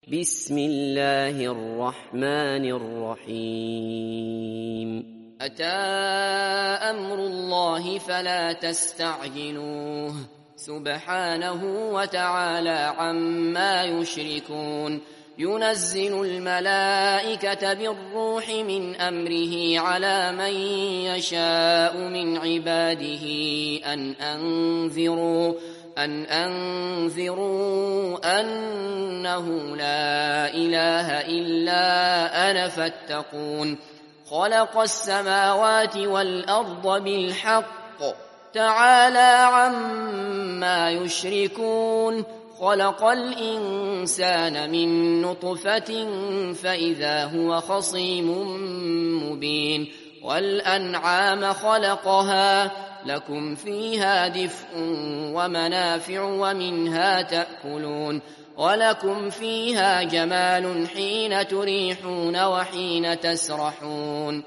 بسم الله الرحمن الرحيم أتى أمر الله فلا تستعجلوه سبحانه وتعالى عما يشركون ينزل الملائكة بالروح من أمره على من يشاء من عباده أن أنذروا أنه لا إله إلا أنا فاتقون خلق السماوات والأرض بالحق تعالى عما يشركون خلق الإنسان من نطفة فإذا هو خصيم مبين والأنعام خلقها لكم فيها دفء ومنافع ومنها تأكلون ولكم فيها جمال حين تريحون وحين تسرحون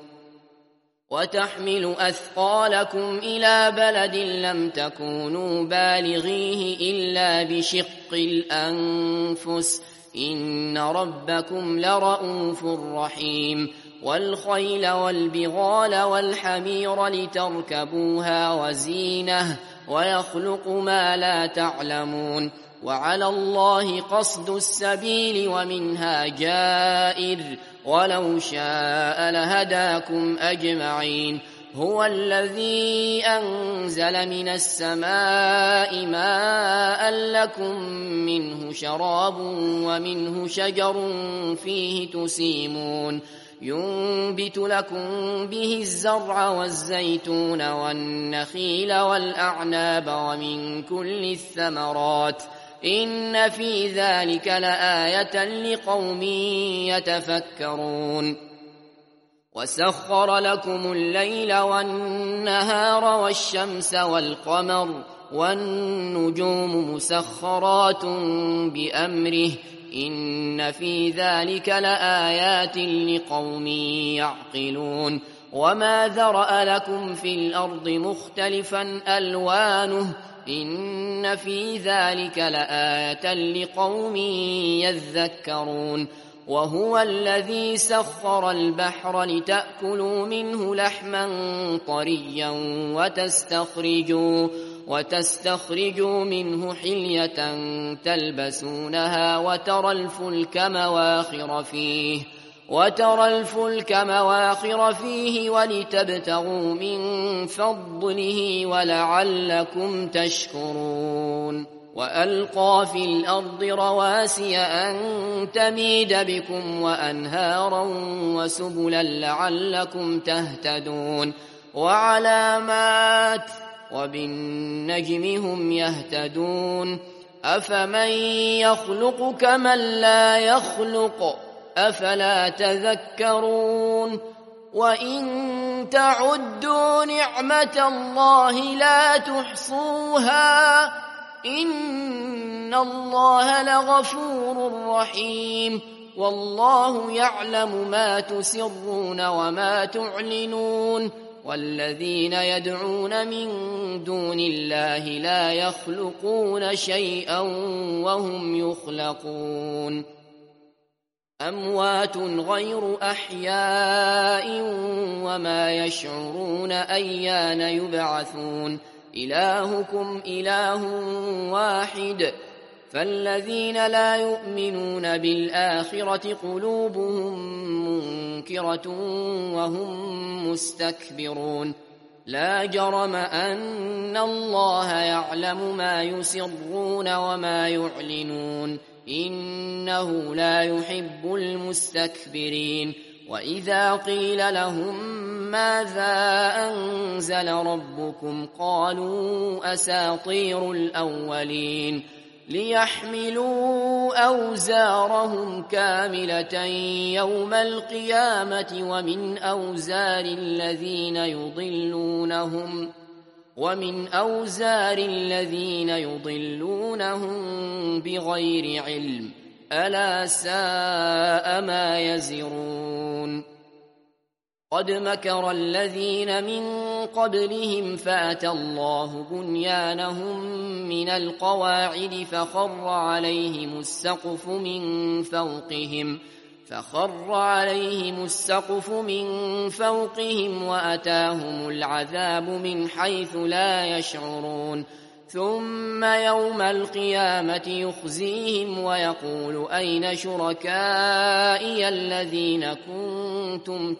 وتحمل أثقالكم إلى بلد لم تكونوا بالغيه إلا بشق الأنفس إن ربكم لرؤوف رحيم والخيل والبغال والحمير لتركبوها وزينة ويخلق ما لا تعلمون وعلى الله قصد السبيل ومنها جائر ولو شاء لهداكم أجمعين هو الذي أنزل من السماء ماء لكم منه شراب ومنه شجر فيه تسيمون ينبت لكم به الزرع والزيتون والنخيل والأعناب ومن كل الثمرات إن في ذلك لآية لقوم يتفكرون وسخر لكم الليل والنهار والشمس والقمر والنجوم مسخرات بأمره إن في ذلك لآيات لقوم يعقلون وما ذرأ لكم في الأرض مختلفا ألوانه إن في ذلك لآية لقوم يذكرون وهو الذي سخر البحر لتأكلوا منه لحما طريا وتستخرجوا منه حلية تلبسونها وترى الفلك مواخر فيه ولتبتغوا من فضله ولعلكم تشكرون وألقى في الأرض رواسي أن تميد بكم وأنهارا وسبلا لعلكم تهتدون وعلامات وبالنجم هم يهتدون أفمن يخلق كمن لا يخلق أفلا تذكرون وإن تعدوا نعمة الله لا تحصوها إن الله لغفور رحيم والله يعلم ما تسرون وما تعلنون والذين يدعون من دون الله لا يخلقون شيئا وهم يخلقون أموات غير أحياء وما يشعرون أيان يبعثون إلهكم إله واحد فالذين لا يؤمنون بالآخرة قلوبهم منكرة وهم مستكبرون لا جرم أن الله يعلم ما يسرون وما يعلنون إنه لا يحب المستكبرين وإذا قيل لهم ماذا أنزل ربكم قالوا أساطير الأولين ليحملوا أوزارهم كاملة يوم القيامة ومن أوزار الذين يضلونهم بغير علم ألا ساء ما يزرون قد مكر الذين من قبلهم فأتى الله بنيانهم من القواعد فخر عليهم السقف من فوقهم وأتاهم العذاب من حيث لا يشعرون ثم يوم القيامة يخزيهم ويقول أين شركائي الذين كنتم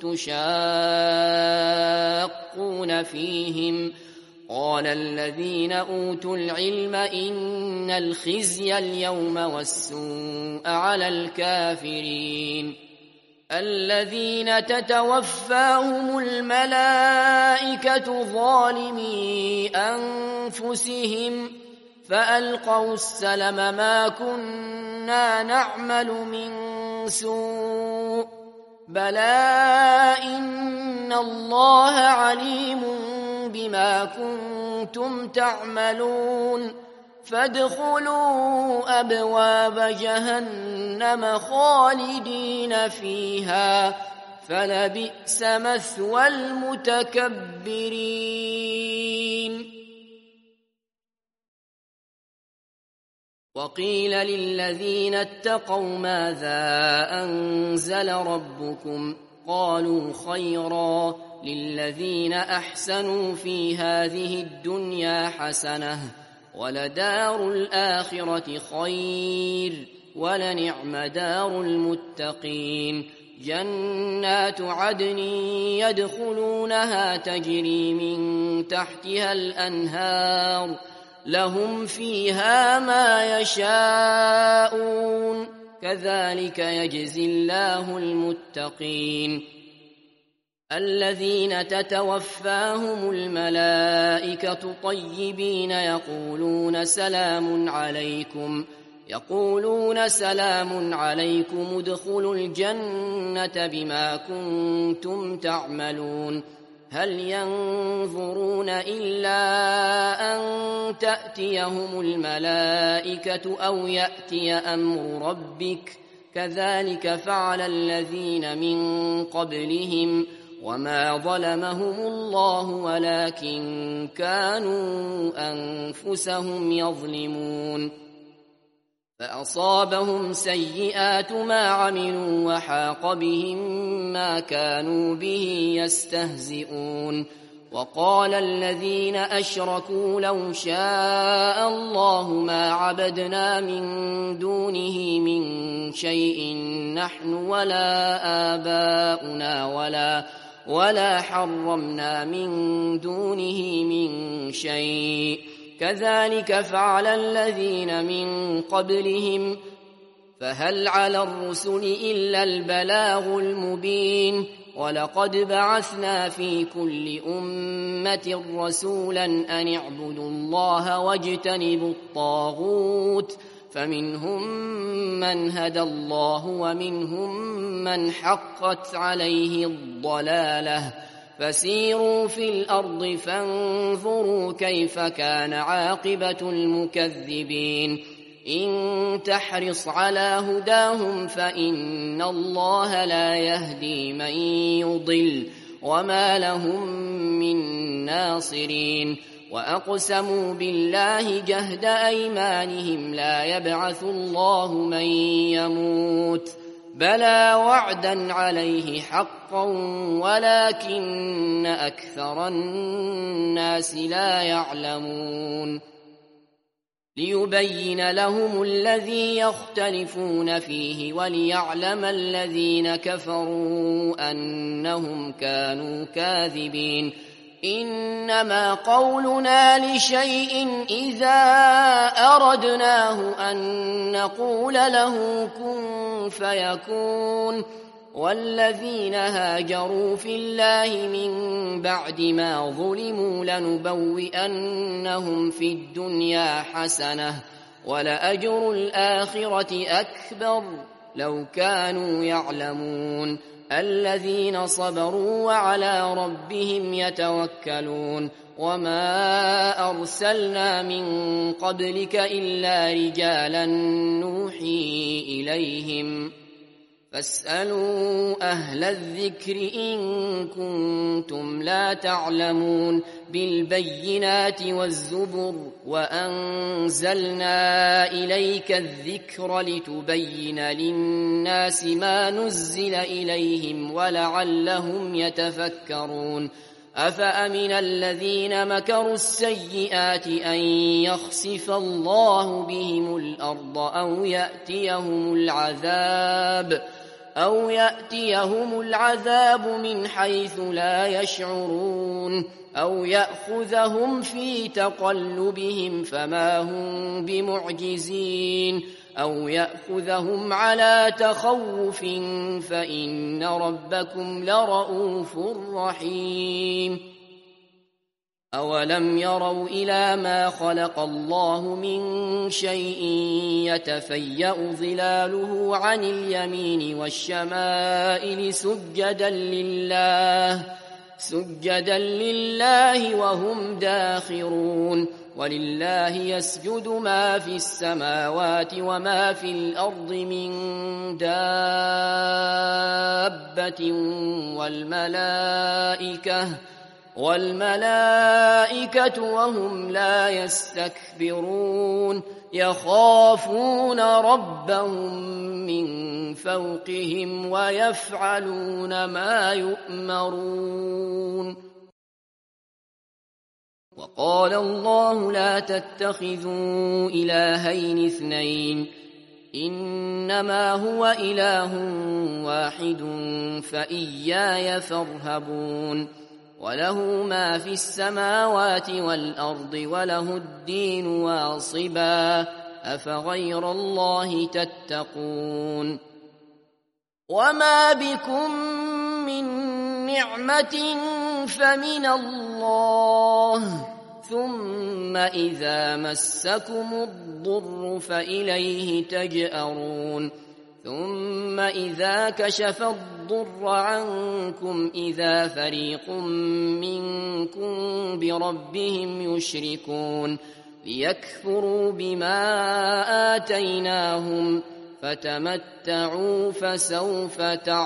تشاقون فيهم قال الذين أوتوا العلم إن الخزي اليوم والسوء على الكافرين الذين تتوفاهم الملائكة ظالمي أنفسهم فألقوا السلم ما كنا نعمل من سوء بلى إن الله عليم بما كنتم تعملون فادخلوا أبواب جهنم خالدين فيها فلبئس مثوى المتكبرين وقيل للذين اتقوا ماذا أنزل ربكم قالوا خيرا للذين أحسنوا في هذه الدنيا حسنة ولدار الآخرة خير ولنعم دار المتقين جنات عدن يدخلونها تجري من تحتها الأنهار لهم فيها ما يشاءون كذلك يجزي الله المتقين الذين تتوفاهم الملائكة طيبين يقولون سلام عليكم ادخلوا الجنة بما كنتم تعملون هل ينظرون إلا أن تأتيهم الملائكة أو يأتي أمر ربك كذلك فعل الذين من قبلهم وما ظلمهم الله ولكن كانوا أنفسهم يظلمون فأصابهم سيئات ما عملوا وحاق بهم ما كانوا به يستهزئون وقال الذين أشركوا لو شاء الله ما عبدنا من دونه من شيء نحن ولا آباؤنا ولا حرمنا من دونه من شيء كذلك فعل الذين من قبلهم فهل على الرسل إلا البلاغ المبين ولقد بعثنا في كل أمة رسولا أن اعبدوا الله واجتنبوا الطاغوت فمنهم من هدى الله ومنهم من حقت عليه الضلالة فسيروا في الأرض فانظروا كيف كان عاقبة المكذبين إن تحرص على هداهم فإن الله لا يهدي من يضل وما لهم من ناصرين وأقسموا بالله جهد أيمانهم لا يبعث الله من يموت بلى وعدا عليه حقا ولكن أكثر الناس لا يعلمون ليبين لهم الذي يختلفون فيه وليعلم الذين كفروا أنهم كانوا كاذبين إنما قولنا لشيء إذا أردناه أن نقول له كن فيكون والذين هاجروا في الله من بعد ما ظلموا لنبوئنهم في الدنيا حسنة ولأجر الآخرة أكبر لو كانوا يعلمون الذين صبروا وعلى ربهم يتوكلون وما أرسلنا من قبلك إلا رجالا نوحي إليهم فاسألوا أهل الذكر إن كنتم لا تعلمون بالبينات والزبر وأنزلنا إليك الذكر لتبين للناس ما نزل إليهم ولعلهم يتفكرون أفأمن الذين مكروا السيئات أن يخسف الله بهم الأرض أو يأتيهم العذاب من حيث لا يشعرون أو يأخذهم في تقلبهم فما هم بمعجزين أو يأخذهم على تخوف فإن ربكم لرؤوف رحيم أولم يروا إلى ما خلق الله من شيء يتفيأ ظلاله عن اليمين والشمائل سجدا لله وهم داخرون ولله يسجد ما في السماوات وما في الأرض من دابة والملائكة وهم لا يستكبرون يخافون ربهم من فوقهم ويفعلون ما يؤمرون وقال الله لا تتخذوا إلهين اثنين إنما هو إله واحد فإياي فارهبون وله ما في السماوات والأرض وله الدين واصبا أفغير الله تتقون وما بكم من نعمة فمن الله ثم إذا مسكم الضر فإليه تجأرون ثم إذا كشف الضر عنكم إذا فريق منكم بربهم يشركون ليكفروا بما آتيناهم فتمتعوا فسوف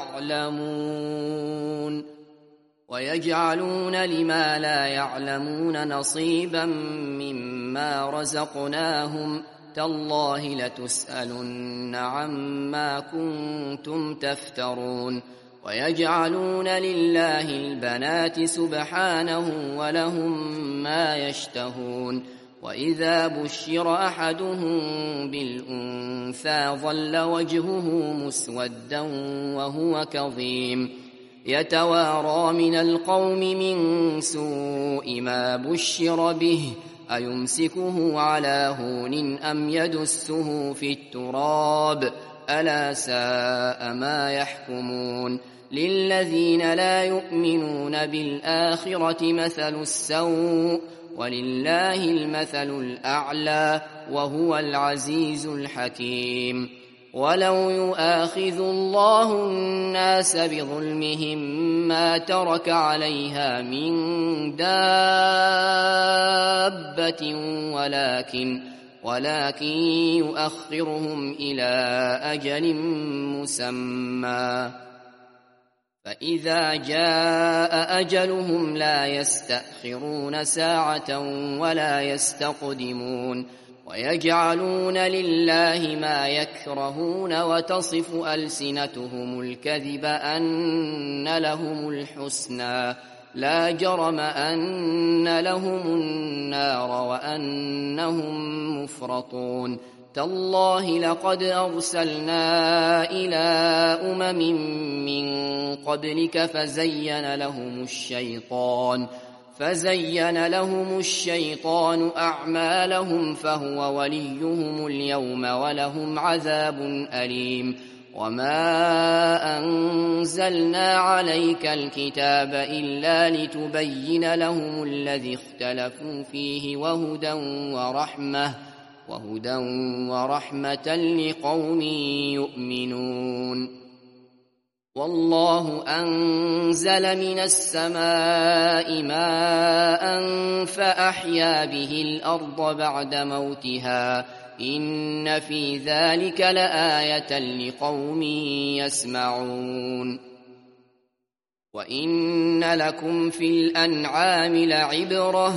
تعلمون ويجعلون لما لا يعلمون نصيبا مما رزقناهم تالله لتسألن عما كنتم تفترون ويجعلون لله البنات سبحانه ولهم ما يشتهون وإذا بشر أحدهم بالأنثى ظل وجهه مسودا وهو كظيم يتوارى من القوم من سوء ما بشر به أيمسكه على هون أم يدسه في التراب ألا ساء ما يحكمون للذين لا يؤمنون بالآخرة مثل السوء ولله المثل الأعلى وهو العزيز الحكيم ولو يؤاخذ الله الناس بظلمهم ما ترك عليها من دابة ولكن يؤخرهم إلى أجل مسمى فإذا جاء أجلهم لا يستأخرون ساعة ولا يستقدمون ويجعلون لله ما يكرهون وتصف ألسنتهم الكذب أن لهم الحسنى لا جرم أن لهم النار وأنهم مفرطون تالله لقد أرسلنا إلى من قبلك فزين لهم الشيطان أعمالهم فهو وليهم اليوم ولهم عذاب أليم وما أنزلنا عليك الكتاب إلا لتبين لهم الذي اختلفوا فيه وهدى ورحمة لقوم يؤمنون والله أنزل من السماء ماء فأحيا به الأرض بعد موتها إن في ذلك لآية لقوم يسمعون وإن لكم في الأنعام لعبرة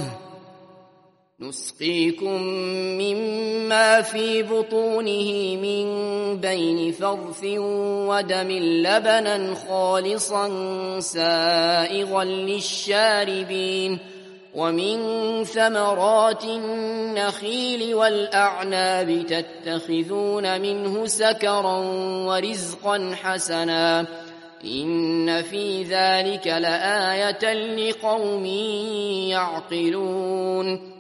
نسقيكم مما في بطونه من بين فرث ودم لبنا خالصا سائغا للشاربين ومن ثمرات النخيل والأعناب تتخذون منه سكرا ورزقا حسنا إن في ذلك لآية لقوم يعقلون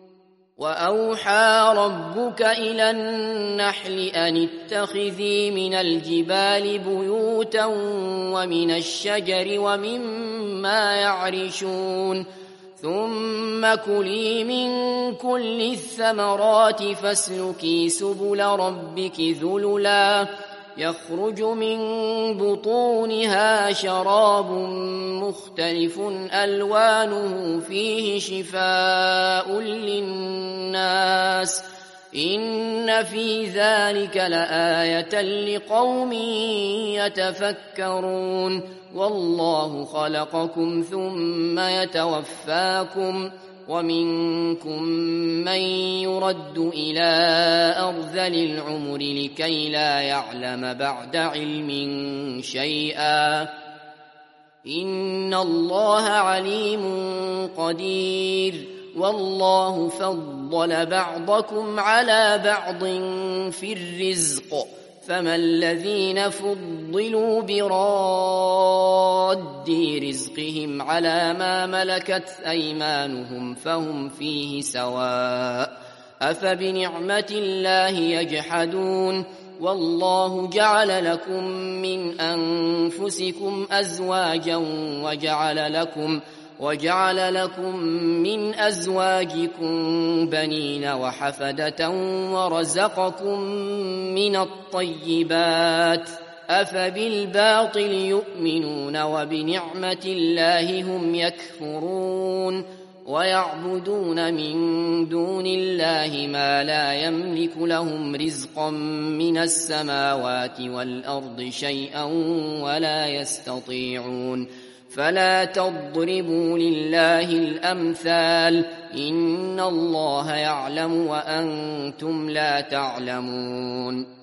وأوحى ربك إلى النحل أن اتخذي من الجبال بيوتا ومن الشجر ومما يعرشون ثم كلي من كل الثمرات فاسلكي سبل ربك ذللا يخرج من بطونها شراب مختلف ألوانه فيه شفاء للناس إن في ذلك لآية لقوم يتفكرون والله خلقكم ثم يتوفاكم ومنكم من يرد إلى أرذل العمر لكي لا يعلم بعد علم شيئا إن الله عليم قدير والله فضل بعضكم على بعض في الرزق فما الذين فضلوا براد رزقهم على ما ملكت أيمانهم فهم فيه سواء أفبنعمة الله يجحدون والله جعل لكم من أنفسكم أزواجا وجعل لكم من أزواجكم بنين وحفدة ورزقكم من الطيبات أفبالباطل يؤمنون وبنعمة الله هم يكفرون ويعبدون من دون الله ما لا يملك لهم رزقا من السماوات والأرض شيئا ولا يستطيعون فلا تضربوا لله الأمثال إن الله يعلم وأنتم لا تعلمون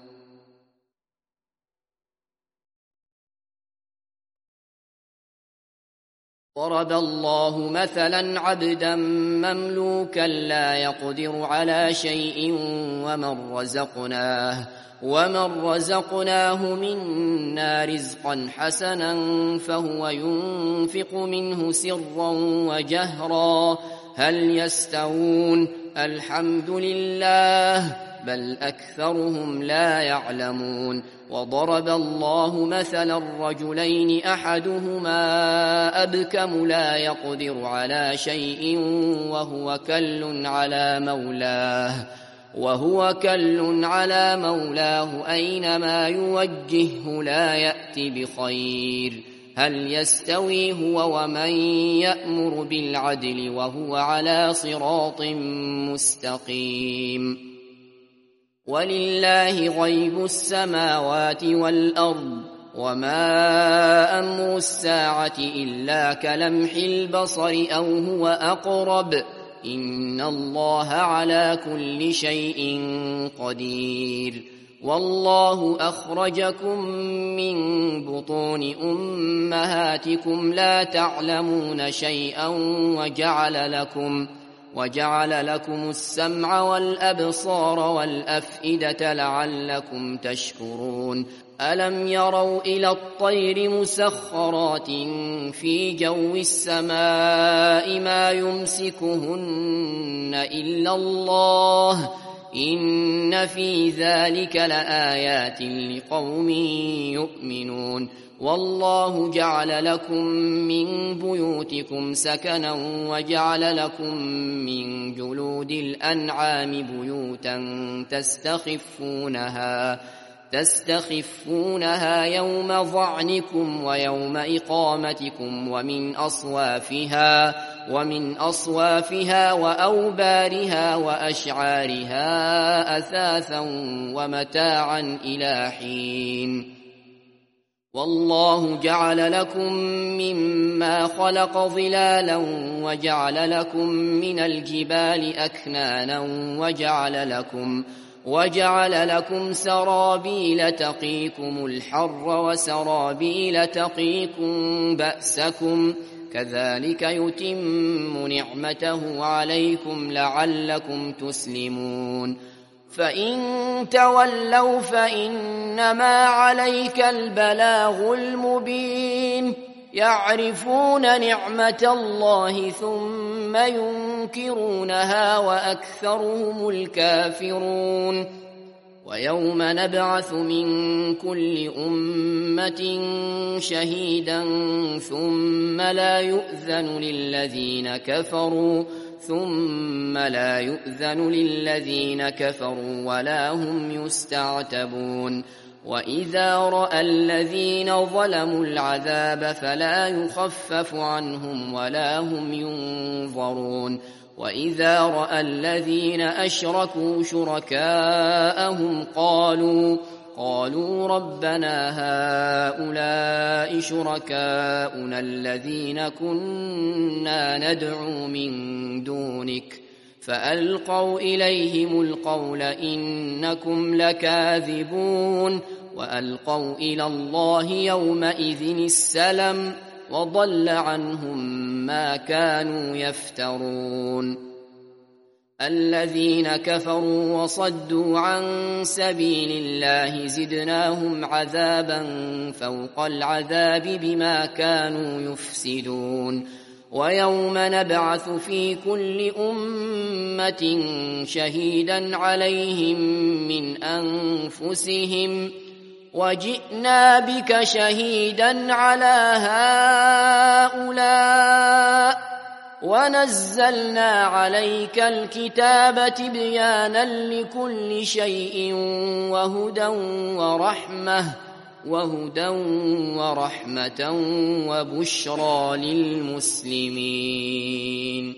ضرب الله مثلا عبدا مملوكا لا يقدر على شيء ومن رزقناه منا رزقا حسنا فهو ينفق منه سرا وجهرا هل يستوون الحمد لله بل أكثرهم لا يعلمون وضرب الله مثلا الرجلين أحدهما أبكم لا يقدر على شيء وهو كل على مولاه أينما يوجهه لا يأتي بخير هل يستوي هو ومن يأمر بالعدل وهو على صراط مستقيم ولله غيب السماوات والأرض وما أمر الساعة إلا كلمح البصر أو هو أقرب إن الله على كل شيء قدير والله أخرجكم من بطون أمهاتكم لا تعلمون شيئا وجعل لكم السمع والأبصار والأفئدة لعلكم تشكرون ألم يروا إلى الطير مسخرات في جو السماء ما يمسكهن إلا الله إن في ذلك لآيات لقوم يؤمنون والله جعل لكم من بيوتكم سكنا وجعل لكم من جلود الأنعام بيوتا تستخفونها يوم ظعنكم ويوم إقامتكم ومن أصوافها وأوبارها وأشعارها أثاثا ومتاعا إلى حين. والله جعل لكم مما خلق ظلالا وجعل لكم من الجبال أكنانا وجعل لكم سرابيل تقيكم الحر وسرابيل تقيكم بأسكم كذلك يتم نعمته عليكم لعلكم تسلمون. فإن تولوا فإنما عليك البلاغ المبين. يعرفون نعمة الله ثم ينكرونها وأكثرهم الكافرون. ويوم نبعث من كل أمة شهيدا ثم لا يؤذن للذين كفروا ولا هم يستعتبون. وإذا رأى الذين ظلموا العذاب فلا يخفف عنهم ولا هم ينظرون. وإذا رأى الذين أشركوا شركاءهم قالوا ربنا هؤلاء شركاؤنا الذين كنا ندعو من دونك فألقوا إليهم القول إنكم لكاذبون. وألقوا إلى الله يومئذ السلم وضل عنهم ما كانوا يفترون. الذين كفروا وصدوا عن سبيل الله زدناهم عذابا فوق العذاب بما كانوا يفسدون. ويوم نبعث في كل أمة شهيدا عليهم من أنفسهم وجئنا بك شهيدا على هؤلاء ونزلنا عليك الكتاب تبيانا لكل شيء وهدى ورحمة وبشرى للمسلمين.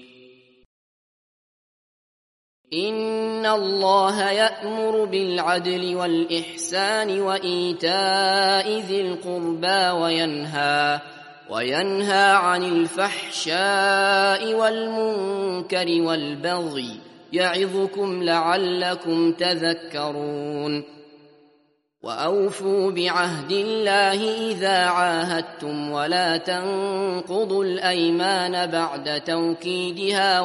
إن الله يأمر بالعدل والإحسان وإيتاء ذي القربى وينهى عن الفحشاء والمنكر والبغي يعظكم لعلكم تذكرون. وأوفوا بعهد الله إذا عاهدتم ولا تنقضوا الأيمان بعد توكيدها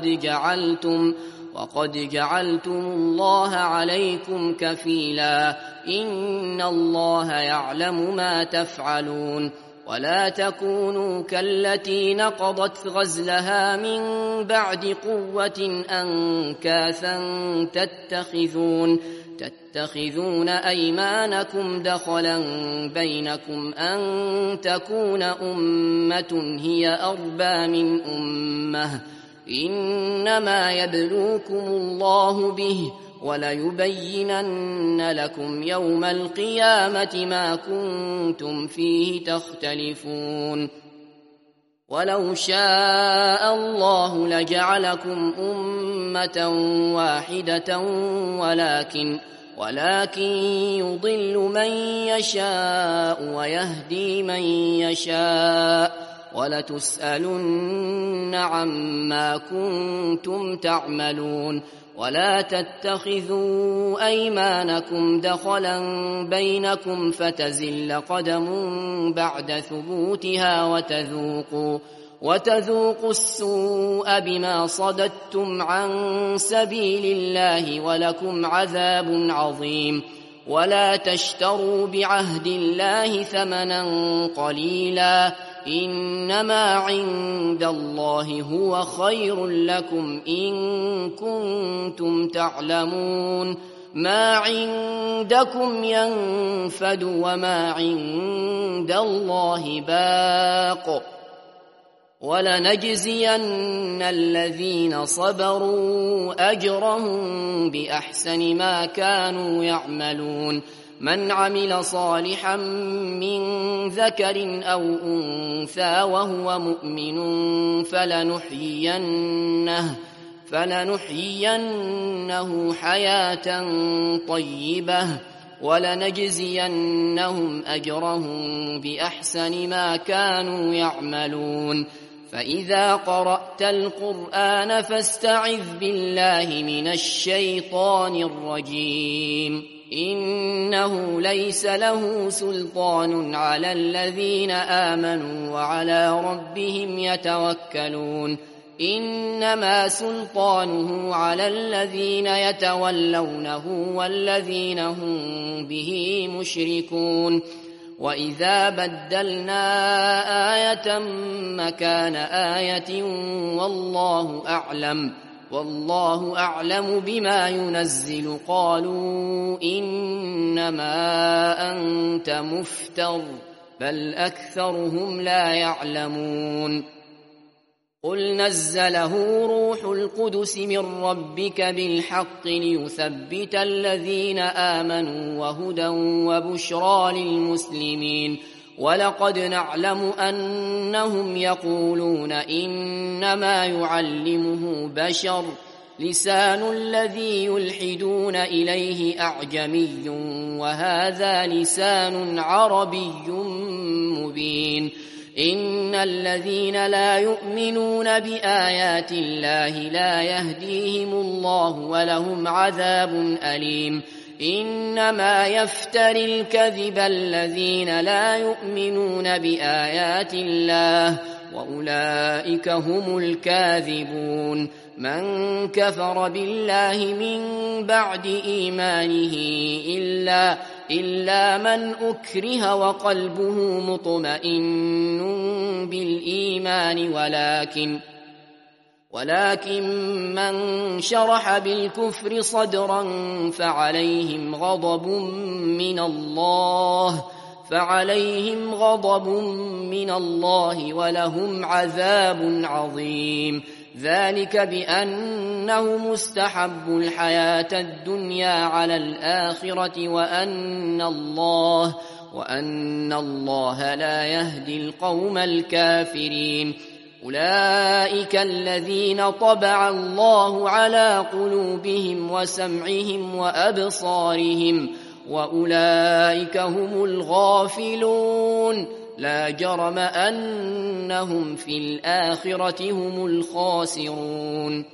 وقد جعلتم الله عليكم كفيلا إن الله يعلم ما تفعلون. ولا تكونوا كالتي نقضت غزلها من بعد قوة أنكاثا تتخذون أيمانكم دخلا بينكم أن تكون أمة هي أربى من أمة إنما يبلوكم الله به وليبينن لكم يوم القيامة ما كنتم فيه تختلفون. ولو شاء الله لجعلكم أمة واحدة ولكن يضل من يشاء ويهدي من يشاء ولتسألن عما كنتم تعملون. ولا تتخذوا أيمانكم دخلا بينكم فتزل قدم بعد ثبوتها وتذوقوا السوء بما صددتم عن سبيل الله ولكم عذاب عظيم. ولا تشتروا بعهد الله ثمنا قليلا إنما عند الله هو خير لكم إن كنتم تعلمون. ما عندكم ينفد وما عند الله باق ولنجزين الذين صبروا أجرهم بأحسن ما كانوا يعملون. من عمل صالحا من ذكر أو أنثى وهو مؤمن فلنحيينه حياة طيبة ولنجزينهم أجرهم بأحسن ما كانوا يعملون فإذا قرأت القرآن فاستعذ بالله من الشيطان الرجيم إنه ليس له سلطان على الذين آمنوا وعلى ربهم يتوكلون إنما سلطانه على الذين يتولونه والذين هم به مشركون وإذا بدلنا آية مكان آية والله أعلم بما ينزل قالوا إنما أنت مفتر بل أكثرهم لا يعلمون قل نزله روح القدس من ربك بالحق ليثبت الذين آمنوا وهدى وبشرى للمسلمين ولقد نعلم أنهم يقولون إنما يعلمه بشر لسان الذي يلحدون إليه أعجمي وهذا لسان عربي مبين إن الذين لا يؤمنون بآيات الله لا يهديهم الله ولهم عذاب أليم إنما يفتري الكذب الذين لا يؤمنون بآيات الله وأولئك هم الكاذبون من كفر بالله من بعد إيمانه إلا من أكره وقلبه مطمئن بالإيمان ولكن من شرح بالكفر صدرا فعليهم غضب من الله ولهم عذاب عظيم ذلك بأنه مستحب الحياة الدنيا على الآخرة وأن الله لا يهدي القوم الكافرين أولئك الذين طبع الله على قلوبهم وسمعهم وأبصارهم وأولئك هم الغافلون لا جرم أنهم في الآخرة هم الخاسرون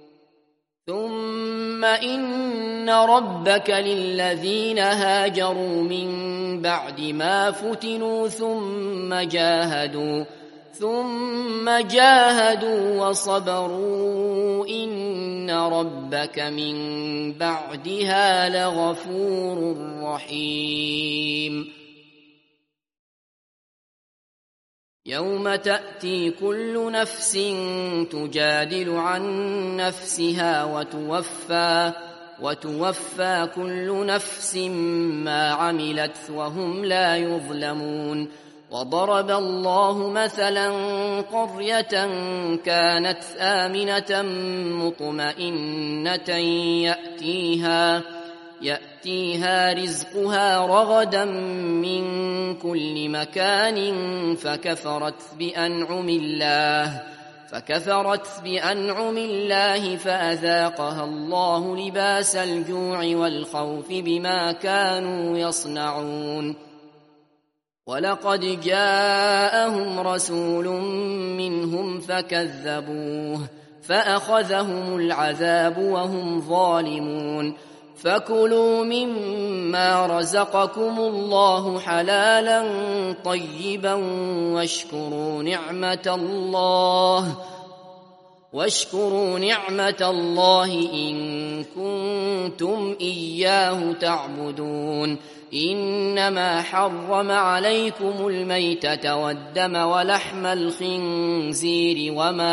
ثم إن ربك للذين هاجروا من بعد ما فتنوا ثم جاهدوا وصبروا إن ربك من بعدها لغفور رحيم يوم تأتي كل نفس تجادل عن نفسها وتوفى كل نفس ما عملت وهم لا يظلمون وضرب الله مثلا قرية كانت آمنة مطمئنة يأتيها رزقها رغدا من كل مكان فكفرت بأنعم الله فأذاقها الله لباس الجوع والخوف بما كانوا يصنعون ولقد جاءهم رسول منهم فكذبوه فأخذهم العذاب وهم ظالمون فكلوا مما رزقكم الله حلالا طيبا واشكروا نعمة الله إن كنتم إياه تعبدون إنما حرم عليكم الميتة والدم ولحم الخنزير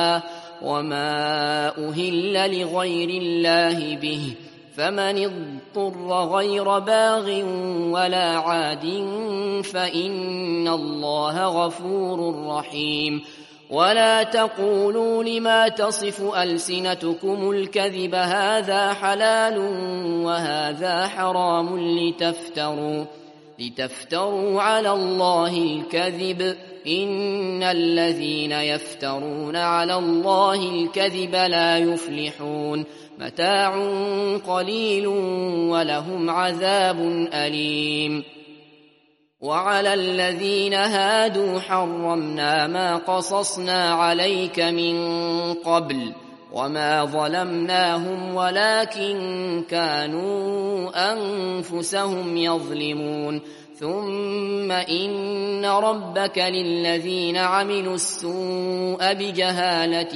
وما أهل لغير الله به فمن اضطر غير باغ ولا عاد فإن الله غفور رحيم ولا تقولوا لما تصف ألسنتكم الكذب هذا حلال وهذا حرام لتفتروا على الله الكذب إن الذين يفترون على الله الكذب لا يفلحون متاع قليل ولهم عذاب أليم وعلى الذين هادوا حرمنا ما قصصنا عليك من قبل وما ظلمناهم ولكن كانوا أنفسهم يظلمون ثم إن ربك للذين عملوا السوء بجهالة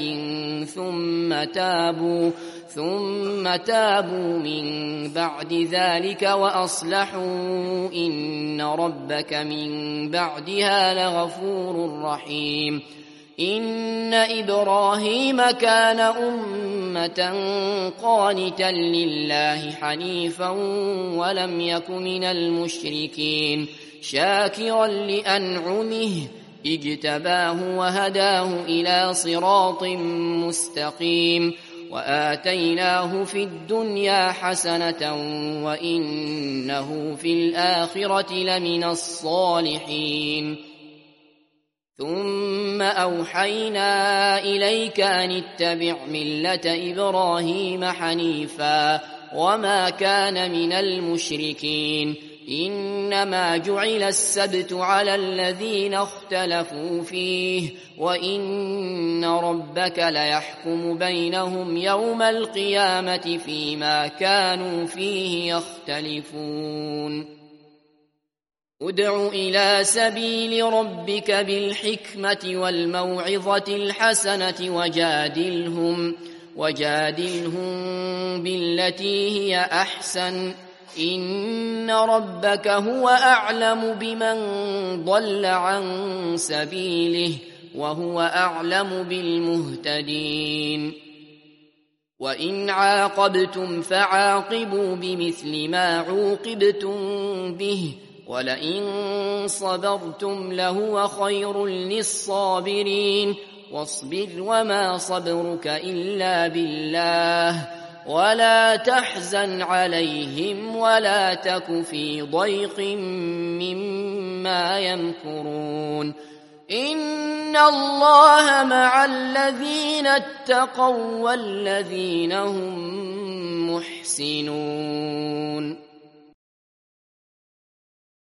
ثم تابوا من بعد ذلك وأصلحوا إن ربك من بعدها لغفور رحيم إن إبراهيم كان أمة قانتا لله حنيفا ولم يك من المشركين شاكرا لأنعمه اجتباه وهداه إلى صراط مستقيم وآتيناه في الدنيا حسنة وإنه في الآخرة لمن الصالحين ثم أوحينا إليك أن اتبع ملة إبراهيم حنيفا وما كان من المشركين إنما جعل السبت على الذين اختلفوا فيه وإن ربك ليحكم بينهم يوم القيامة فيما كانوا فيه يختلفون ادع إلى سبيل ربك بالحكمة والموعظة الحسنة وجادلهم بالتي هي أحسن إن ربك هو أعلم بمن ضل عن سبيله وهو أعلم بالمهتدين وإن عاقبتم فعاقبوا بمثل ما عوقبتم به ولئن صبرتم لهو خير للصابرين واصبر وما صبرك إلا بالله ولا تحزن عليهم ولا تك في ضيق مما يمكرون إن الله مع الذين اتقوا والذين هم محسنون